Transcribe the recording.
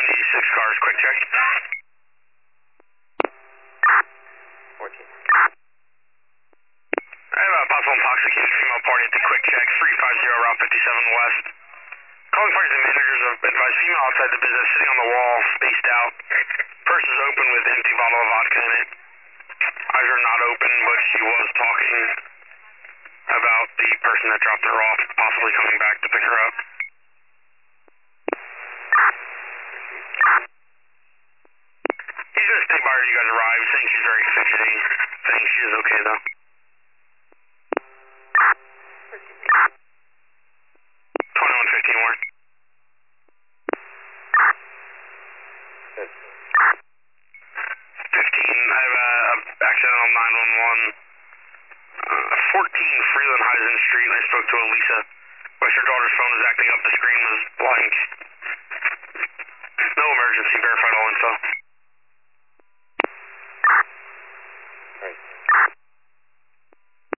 1D6 cars, quick check. 14. I have a possible intoxicated female party at the quick check, 350 Route 57 West. Calling parties and managers have advised female outside the business, sitting on the wall, spaced out. Purse is open with empty bottle of vodka in it. Eyes are not open, but she was talking about the person that dropped her off, possibly coming back to pick her up. He's going to stay by her you guys arrive. He's saying she's very fidgety. Saying she is okay, though. 2115 Warren. 15, I have a accidental 911. 14 Freeland Heisen Street. I spoke to Elisa. Wish her daughter's phone is acting up. The screen was blank. No emergency. Verified all info. Right.